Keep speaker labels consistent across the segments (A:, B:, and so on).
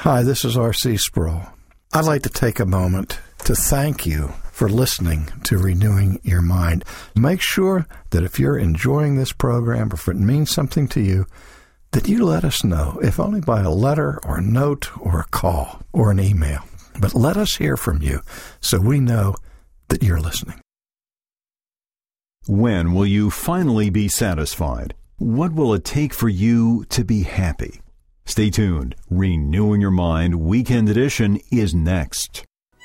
A: Hi, this is R.C. Sproul. I'd like to take a moment to thank you for listening to Renewing Your Mind. Make sure that if you're enjoying this program or if it means something to you, that you let us know, if only by a letter or a note or a call or an email. But let us hear from you so we know that you're listening.
B: When will you finally be satisfied? What will it take for you to be happy? Stay tuned. Renewing Your Mind Weekend Edition is next.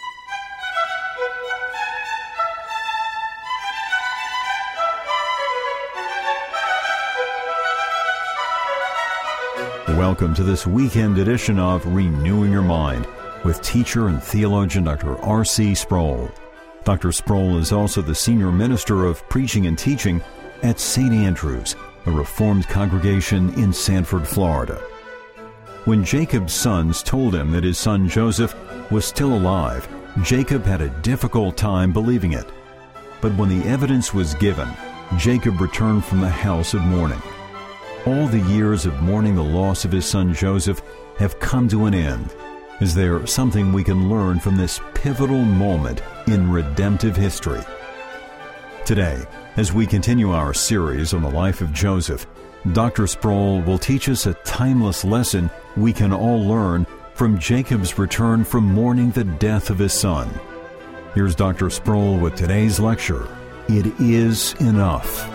B: Welcome to this weekend edition of Renewing Your Mind with teacher and theologian Dr. R.C. Sproul. Dr. Sproul is also the senior minister of preaching and teaching at St. Andrews, a Reformed congregation in Sanford, Florida. When Jacob's sons told him that his son Joseph was still alive, Jacob had a difficult time believing it. But when the evidence was given, Jacob returned from the house of mourning. All the years of mourning the loss of his son Joseph have come to an end. Is there something we can learn from this pivotal moment in redemptive history? Today, as we continue our series on the life of Joseph, Dr. Sproul will teach us a timeless lesson we can all learn from Jacob's return from mourning the death of his son. Here's Dr. Sproul with today's lecture, It Is Enough.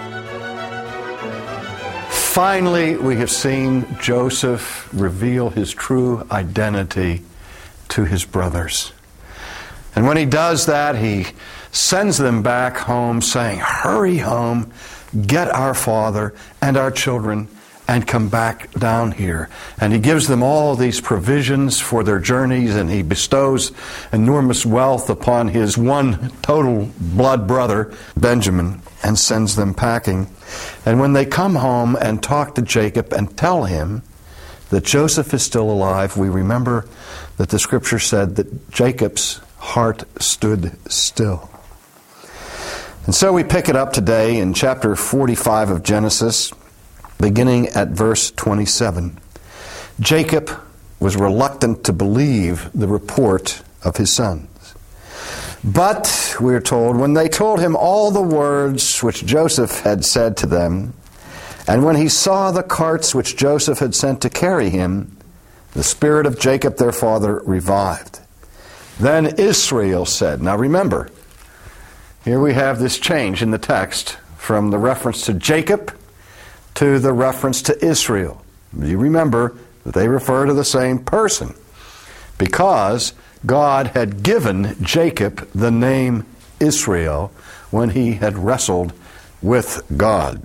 A: Finally, we have seen Joseph reveal his true identity to his brothers. And when he does that, he sends them back home saying, "Hurry home, get our father and our children, and come back down here." And he gives them all these provisions for their journeys, and he bestows enormous wealth upon his one total blood brother, Benjamin, and sends them packing. And when they come home and talk to Jacob and tell him that Joseph is still alive, we remember that the scripture said that Jacob's heart stood still. And so we pick it up today in chapter 45 of Genesis, beginning at verse 27. Jacob was reluctant to believe the report of his sons. But, we are told, when they told him all the words which Joseph had said to them, and when he saw the carts which Joseph had sent to carry him, the spirit of Jacob their father revived. Then Israel said, now remember, here we have this change in the text from the reference to Jacob to the reference to Israel. You remember that they refer to the same person because God had given Jacob the name Israel when he had wrestled with God.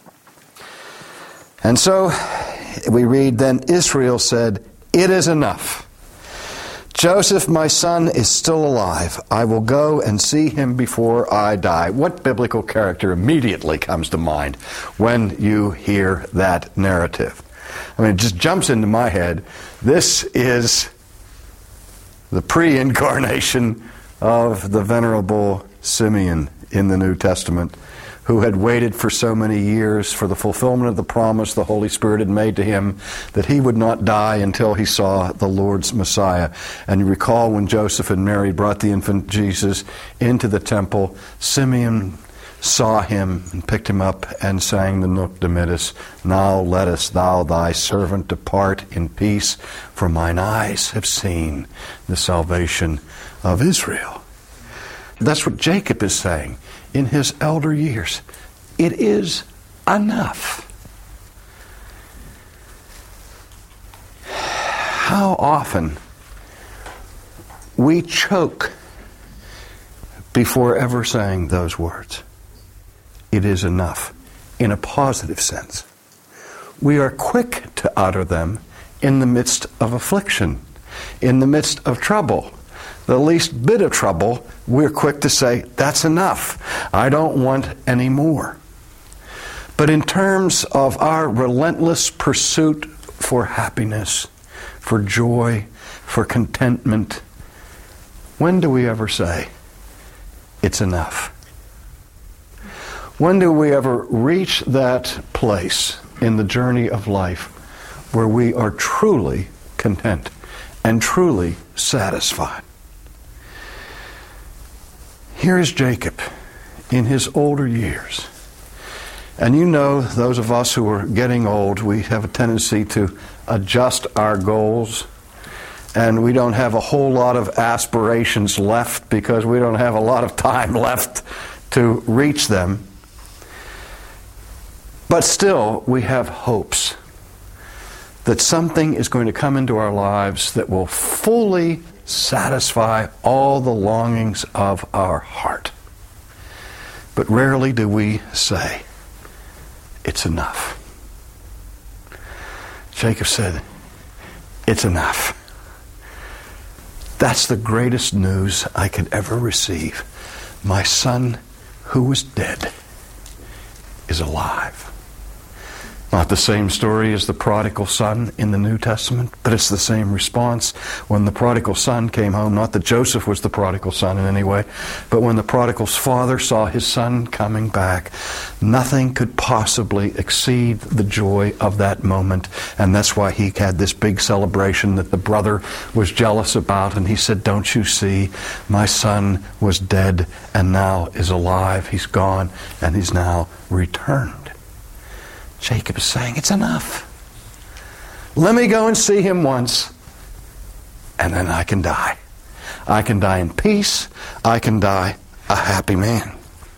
A: And so we read, then Israel said, "It is enough. Joseph, my son, is still alive. I will go and see him before I die." What biblical character immediately comes to mind when you hear that narrative? I mean, it just jumps into my head. This is the pre-incarnation of the venerable Simeon in the New Testament, who had waited for so many years for the fulfillment of the promise the Holy Spirit had made to him that he would not die until he saw the Lord's Messiah. And you recall when Joseph and Mary brought the infant Jesus into the temple, Simeon saw him and picked him up and sang the Nunc Dimittis, "Now lettest thou thy servant depart in peace, for mine eyes have seen the salvation of Israel." That's what Jacob is saying in his elder years. It is enough. How often we choke before ever saying those words. It is enough, in a positive sense. We are quick to utter them in the midst of affliction, in the midst of trouble. The least bit of trouble, we're quick to say, that's enough. I don't want any more. But in terms of our relentless pursuit for happiness, for joy, for contentment, when do we ever say, it's enough? When do we ever reach that place in the journey of life where we are truly content and truly satisfied. Here is Jacob in his older years. And you know, those of us who are getting old, we have a tendency to adjust our goals, and we don't have a whole lot of aspirations left because we don't have a lot of time left to reach them. But still, we have hopes that something is going to come into our lives that will fully satisfy all the longings of our heart. But rarely do we say, it's enough. Jacob said, it's enough. That's the greatest news I could ever receive. My son, who was dead, is alive. Not the same story as the prodigal son in the New Testament, but it's the same response when the prodigal son came home. Not that Joseph was the prodigal son in any way, but when the prodigal's father saw his son coming back, nothing could possibly exceed the joy of that moment. And that's why he had this big celebration that the brother was jealous about. And he said, don't you see, my son was dead and now is alive. He's gone and he's now returned. Jacob is saying, it's enough. Let me go and see him once, and then I can die. I can die in peace. I can die a happy man.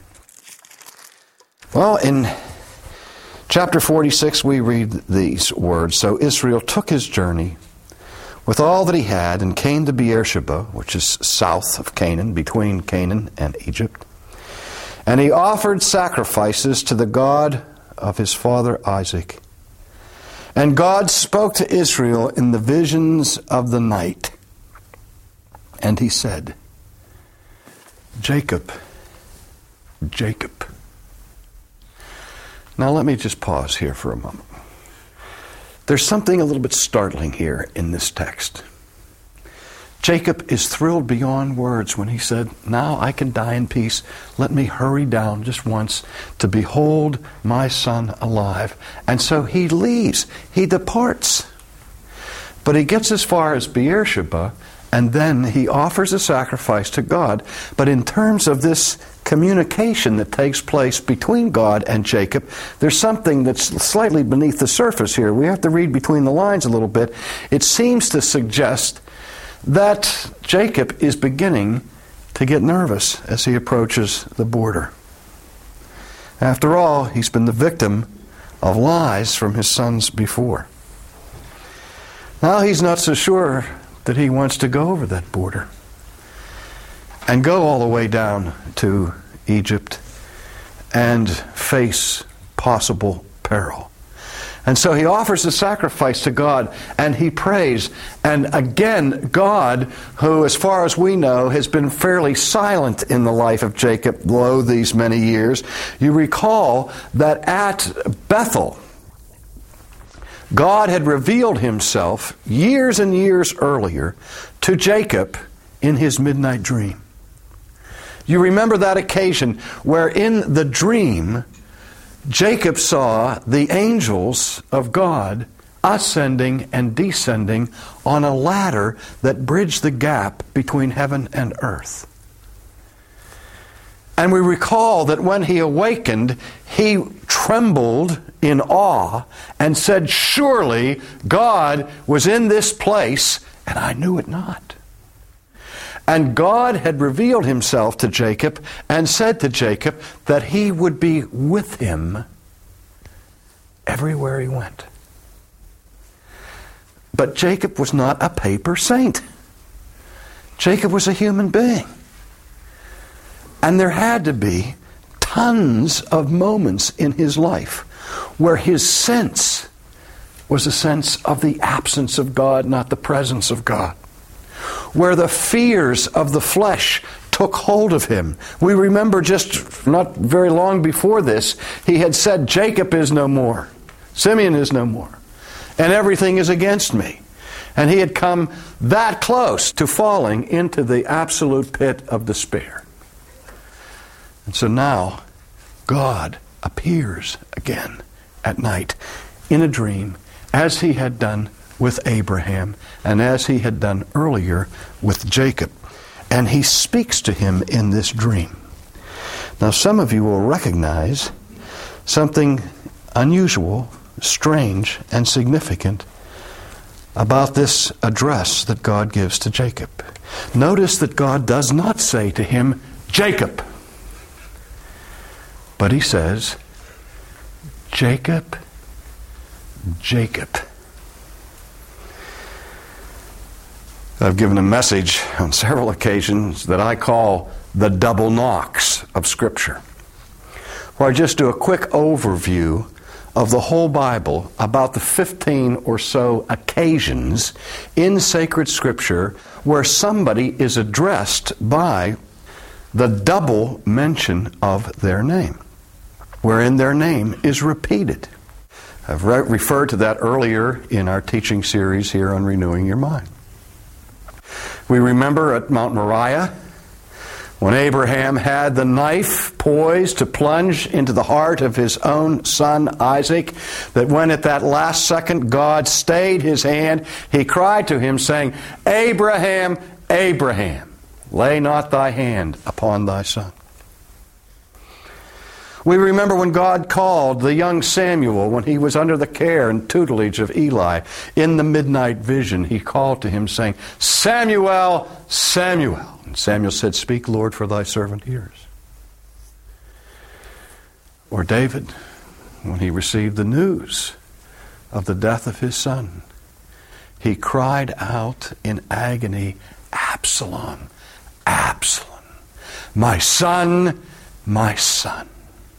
A: Well, in chapter 46, we read these words. So Israel took his journey with all that he had and came to Beersheba, which is south of Canaan, between Canaan and Egypt. And he offered sacrifices to the God of his father Isaac. And God spoke to Israel in the visions of the night. And he said, Jacob, Jacob. Now let me just pause here for a moment. There's something a little bit startling here in this text. Jacob is thrilled beyond words when he said, now I can die in peace. Let me hurry down just once to behold my son alive. And so he leaves. He departs. But he gets as far as Beersheba, and then he offers a sacrifice to God. But in terms of this communication that takes place between God and Jacob, there's something that's slightly beneath the surface here. We have to read between the lines a little bit. It seems to suggest that Jacob is beginning to get nervous as he approaches the border. After all, he's been the victim of lies from his sons before. Now he's not so sure that he wants to go over that border and go all the way down to Egypt and face possible peril. And so he offers a sacrifice to God, and he prays. And again, God, who, as far as we know, has been fairly silent in the life of Jacob, lo, these many years. You recall that at Bethel, God had revealed himself years and years earlier to Jacob in his midnight dream. You remember that occasion where in the dream, Jacob saw the angels of God ascending and descending on a ladder that bridged the gap between heaven and earth. And we recall that when he awakened, he trembled in awe and said, surely God was in this place, and I knew it not. And God had revealed himself to Jacob and said to Jacob that he would be with him everywhere he went. But Jacob was not a paper saint. Jacob was a human being. And there had to be tons of moments in his life where his sense was a sense of the absence of God, not the presence of God. Where the fears of the flesh took hold of him. We remember just not very long before this, he had said, Jacob is no more. Simeon is no more. And everything is against me. And he had come that close to falling into the absolute pit of despair. And so now, God appears again at night in a dream, as he had done with Abraham, and as he had done earlier with Jacob. And he speaks to him in this dream. Now, some of you will recognize something unusual, strange, and significant about this address that God gives to Jacob. Notice that God does not say to him, Jacob, but he says, Jacob, Jacob. I've given a message on several occasions that I call the double knocks of Scripture, where I just do a quick overview of the whole Bible, about the 15 or so occasions in sacred Scripture where somebody is addressed by the double mention of their name, wherein their name is repeated. I've referred to that earlier in our teaching series here on Renewing Your Mind. We remember at Mount Moriah when Abraham had the knife poised to plunge into the heart of his own son Isaac, that when at that last second God stayed his hand, he cried to him saying, Abraham, Abraham, lay not thy hand upon thy son. We remember when God called the young Samuel when he was under the care and tutelage of Eli. In the midnight vision, he called to him saying, Samuel, Samuel. And Samuel said, Speak, Lord, for thy servant hears. Or David, when he received the news of the death of his son, he cried out in agony, Absalom, Absalom, my son, my son.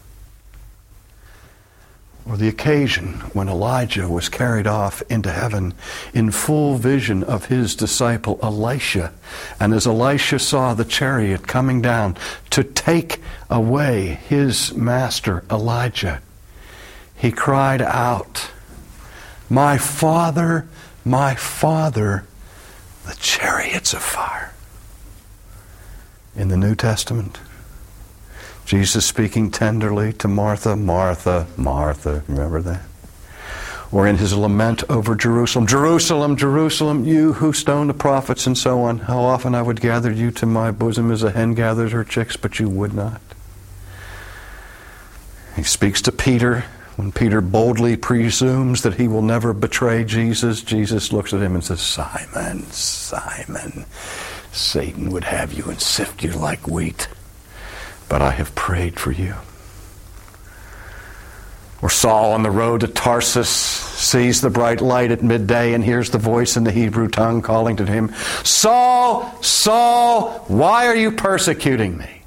A: Or the occasion when Elijah was carried off into heaven in full vision of his disciple Elisha. And as Elisha saw the chariot coming down to take away his master Elijah, he cried out, my father, the chariots of fire. In the New Testament, Jesus speaking tenderly to Martha, Martha, Martha. Remember that? Or in his lament over Jerusalem, Jerusalem, Jerusalem, you who stone the prophets and so on. How often I would gather you to my bosom as a hen gathers her chicks, but you would not. He speaks to Peter when Peter boldly presumes that he will never betray Jesus. Jesus looks at him and says, Simon, Simon, Satan would have you and sift you like wheat, but I have prayed for you. Or Saul on the road to Tarsus sees the bright light at midday and hears the voice in the Hebrew tongue calling to him, Saul, Saul, why are you persecuting me?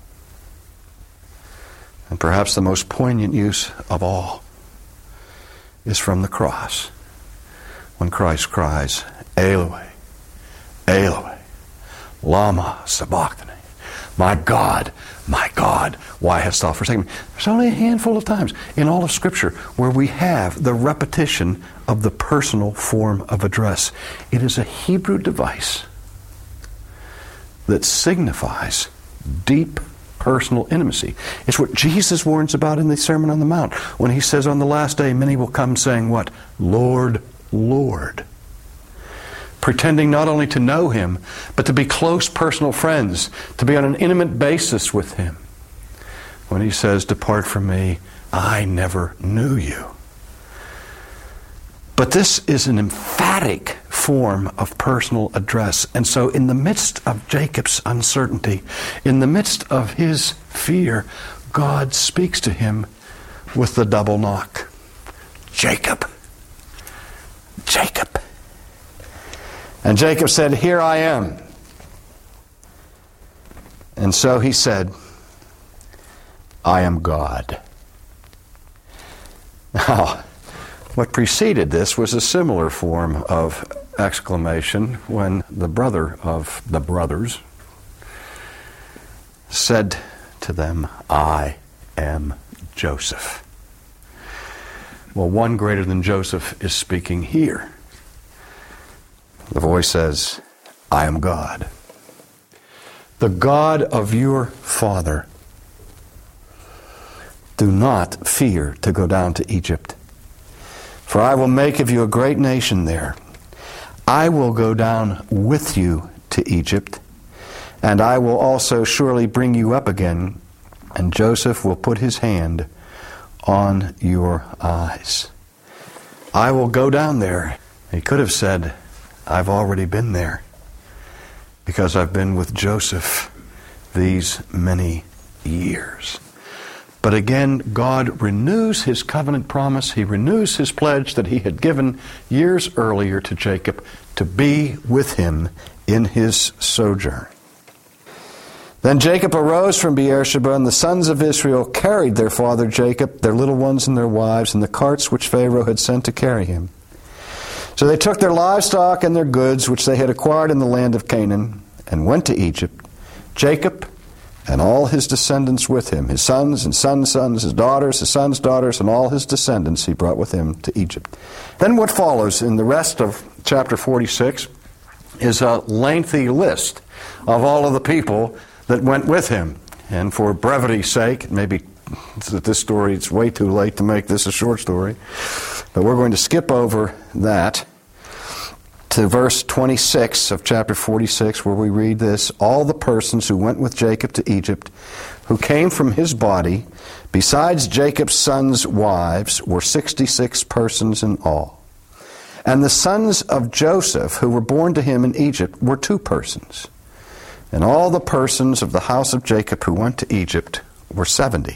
A: And perhaps the most poignant use of all is from the cross, when Christ cries, Eloi, Eloi, lama sabachthani. My God, why hast thou forsaken me? There's only a handful of times in all of Scripture where we have the repetition of the personal form of address. It is a Hebrew device that signifies deep personal intimacy. It's what Jesus warns about in the Sermon on the Mount when he says on the last day, many will come saying what? Lord, Lord. Pretending not only to know him, but to be close personal friends, to be on an intimate basis with him. When he says, depart from me, I never knew you. But this is an emphatic form of personal address. And so in the midst of Jacob's uncertainty, in the midst of his fear, God speaks to him with the double knock. Jacob, Jacob. And Jacob said, here I am. And so he said, I am God. Now, what preceded this was a similar form of exclamation when the brother of the brothers said to them, I am Joseph. Well, one greater than Joseph is speaking here. The voice says, I am God, the God of your father. Do not fear to go down to Egypt, for I will make of you a great nation there, I will go down with you to Egypt, and I will also surely bring you up again, and Joseph will put his hand on your eyes. I will go down there. He could have said, I've already been there, because I've been with Joseph these many years. But again, God renews his covenant promise. He renews his pledge that he had given years earlier to Jacob to be with him in his sojourn. Then Jacob arose from Beersheba, and the sons of Israel carried their father Jacob, their little ones and their wives, in the carts which Pharaoh had sent to carry him. So they took their livestock and their goods, which they had acquired in the land of Canaan, and went to Egypt. Jacob and all his descendants with him, his sons and sons' sons, his daughters, his sons' daughters, and all his descendants he brought with him to Egypt. Then what follows in the rest of chapter 46 is a lengthy list of all of the people that went with him. And for brevity's sake, maybe this story, it's way too late to make this a short story, but we're going to skip over that to verse 26 of chapter 46, where we read this: all the persons who went with Jacob to Egypt, who came from his body, besides Jacob's sons' wives, were 66 persons in all. And the sons of Joseph, who were born to him in Egypt, were 2 persons. And all the persons of the house of Jacob who went to Egypt were 70.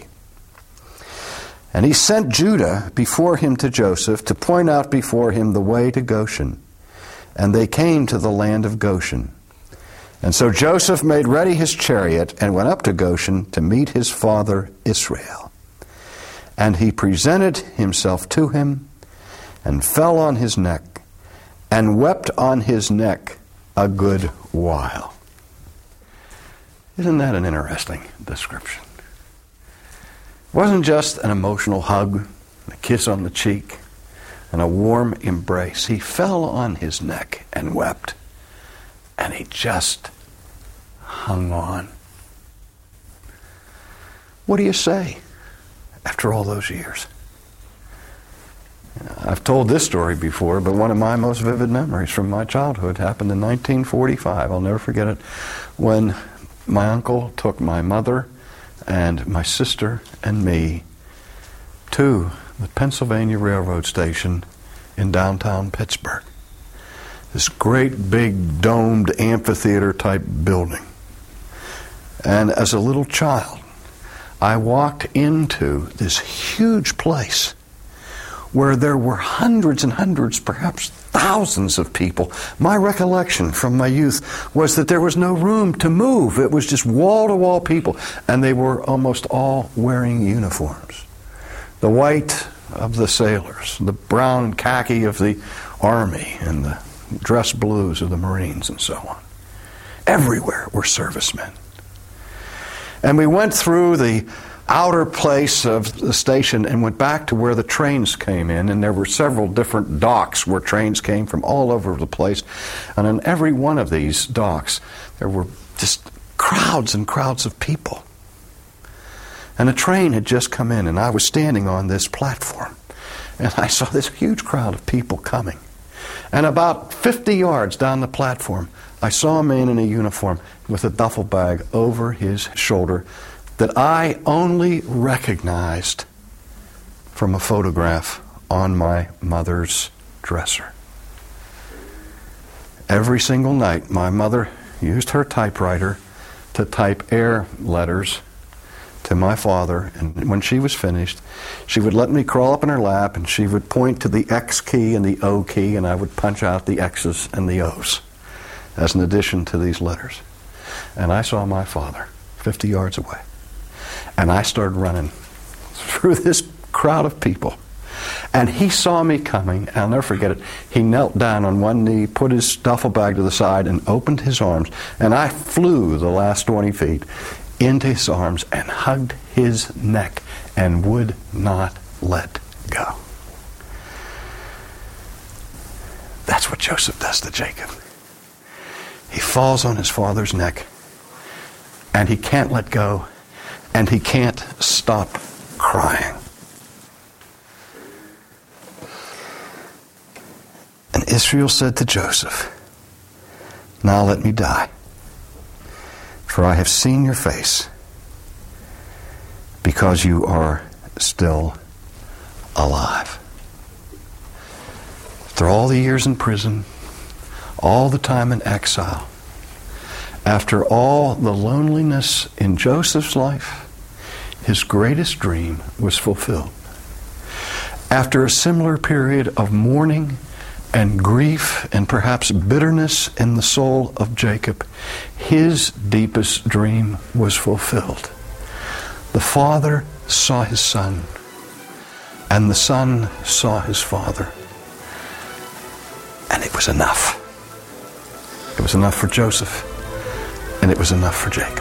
A: And he sent Judah before him to Joseph to point out before him the way to Goshen. And they came to the land of Goshen. And so Joseph made ready his chariot and went up to Goshen to meet his father Israel. And he presented himself to him and fell on his neck and wept on his neck a good while. Isn't that an interesting description? It wasn't just an emotional hug, a kiss on the cheek, and a warm embrace. He fell on his neck and wept, and he just hung on. What do you say after all those years? I've told this story before, but one of my most vivid memories from my childhood happened in 1945. I'll never forget it, when my uncle took my mother and my sister and me to the Pennsylvania Railroad Station in downtown Pittsburgh. This great big domed amphitheater type building. And as a little child, I walked into this huge place where there were hundreds and hundreds, perhaps thousands of people. My recollection from my youth was that there was no room to move. It was just wall-to-wall people, and they were almost all wearing uniforms. The white of the sailors, the brown khaki of the Army, and the dress blues of the Marines, and so on. Everywhere were servicemen. And we went through the outer place of the station and went back to where the trains came in, and there were several different docks where trains came from all over the place. And on every one of these docks, there were just crowds and crowds of people. And a train had just come in, and I was standing on this platform, and I saw this huge crowd of people coming. And about 50 yards down the platform, I saw a man in a uniform with a duffel bag over his shoulder that I only recognized from a photograph on my mother's dresser. Every single night, my mother used her typewriter to type air letters to my father, and when she was finished, she would let me crawl up in her lap, and she would point to the X key and the O key, and I would punch out the X's and the O's as an addition to these letters. And I saw my father 50 yards away. And I started running through this crowd of people. And he saw me coming, and I'll never forget it. He knelt down on one knee, put his duffel bag to the side, and opened his arms. And I flew the last 20 feet into his arms and hugged his neck and would not let go. That's what Joseph does to Jacob. He falls on his father's neck, and he can't let go, and he can't stop crying. And Israel said to Joseph, "Now let me die, for I have seen your face, because you are still alive." After all the years in prison, all the time in exile, after all the loneliness in Joseph's life, his greatest dream was fulfilled. After a similar period of mourning and grief and perhaps bitterness in the soul of Jacob, his deepest dream was fulfilled. The father saw his son, and the son saw his father. And it was enough. It was enough for Joseph, and it was enough for Jacob.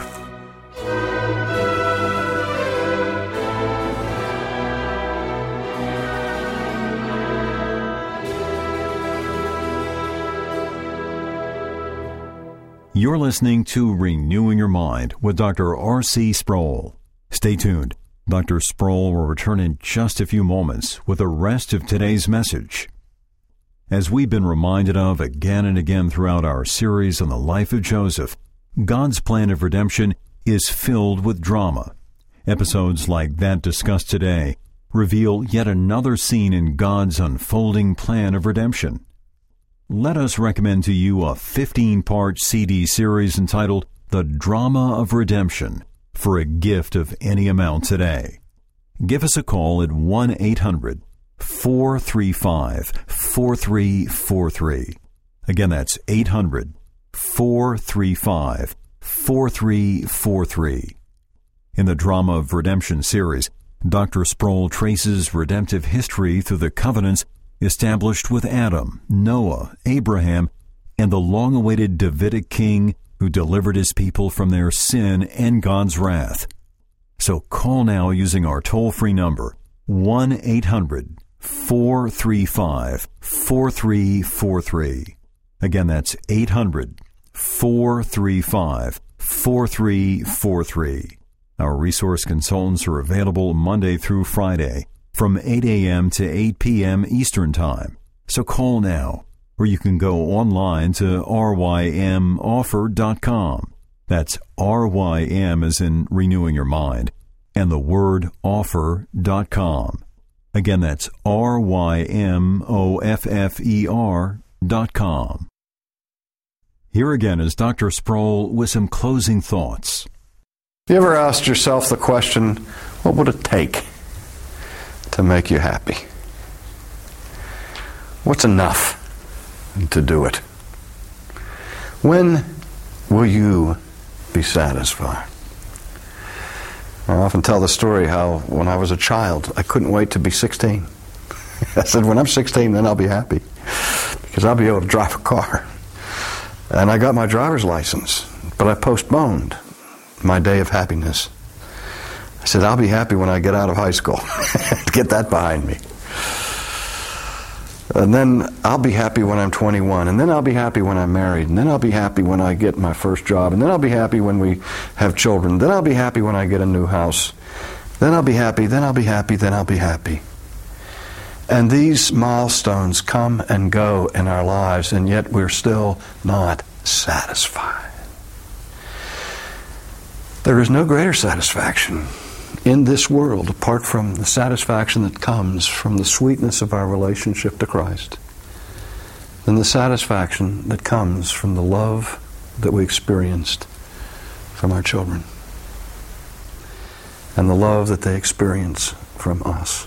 B: You're listening to Renewing Your Mind with Dr. R.C. Sproul. Stay tuned. Dr. Sproul will return in just a few moments with the rest of today's message. As we've been reminded of again and again throughout our series on the life of Joseph, God's plan of redemption is filled with drama. Episodes like that discussed today reveal yet another scene in God's unfolding plan of redemption. Let us recommend to you a 15-part CD series entitled The Drama of Redemption for a gift of any amount today. Give us a call at 1-800-435-4343. Again, that's 800-435-4343. In the Drama of Redemption series, Dr. Sproul traces redemptive history through the covenants established with Adam, Noah, Abraham, and the long-awaited Davidic king who delivered his people from their sin and God's wrath. So call now using our toll-free number, 1-800-435-4343. Again, that's 800-435-4343. Our resource consultants are available Monday through Friday from 8 a.m. to 8 p.m. Eastern Time. So call now, or you can go online to rymoffer.com. That's RYM as in renewing your mind, and the word offer.com. Again, that's RYMOFFER.com. Here again is Dr. Sproul with some closing thoughts.
A: You ever asked yourself the question, what would it take to make you happy? What's enough to do it? When will you be satisfied? I often tell the story how when I was a child, I couldn't wait to be 16. I said, when I'm 16, then I'll be happy, because I'll be able to drive a car. And I got my driver's license, but I postponed my day of happiness. I said, I'll be happy when I get out of high school. Get that behind me. And then I'll be happy when I'm 21. And then I'll be happy when I'm married. And then I'll be happy when I get my first job. And then I'll be happy when we have children. Then I'll be happy when I get a new house. Then I'll be happy, then I'll be happy, then I'll be happy. And these milestones come and go in our lives, and yet we're still not satisfied. There is no greater satisfaction in this world apart from the satisfaction that comes from the sweetness of our relationship to Christ than the satisfaction that comes from the love that we experienced from our children and the love that they experience from us.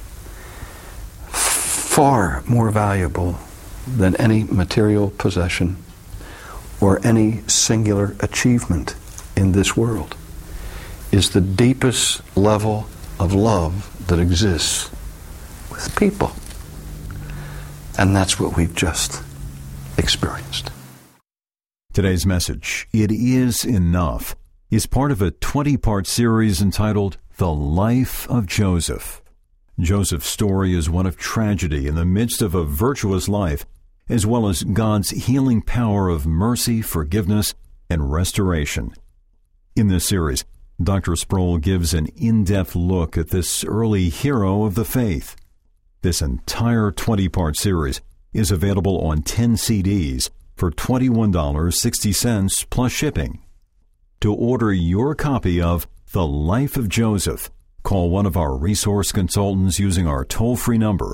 A: Far more valuable than any material possession or any singular achievement in this world is the deepest level of love that exists with people. And that's what we've just experienced.
B: Today's message, It Is Enough, is part of a 20-part series entitled The Life of Joseph. Joseph's story is one of tragedy in the midst of a virtuous life, as well as God's healing power of mercy, forgiveness, and restoration. In this series, Dr. Sproul gives an in-depth look at this early hero of the faith. This entire 20-part series is available on 10 CDs for $21.60 plus shipping. To order your copy of The Life of Joseph, call one of our resource consultants using our toll-free number,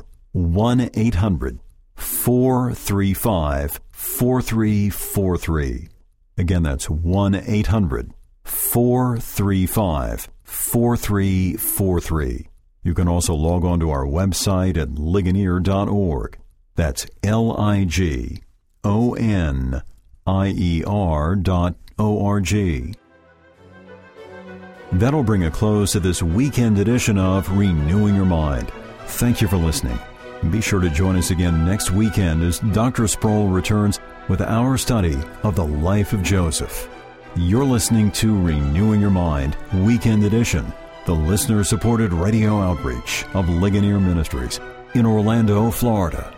B: 1-800-435-4343. Again, that's 1-800-435-4343. You can also log on to our website at ligonier.org. That's ligonier.org. That'll bring a close to this weekend edition of Renewing Your Mind. Thank you for listening. Be sure to join us again next weekend as Dr. Sproul returns with our study of the life of Joseph. You're listening to Renewing Your Mind, Weekend Edition, the listener-supported radio outreach of Ligonier Ministries in Orlando, Florida.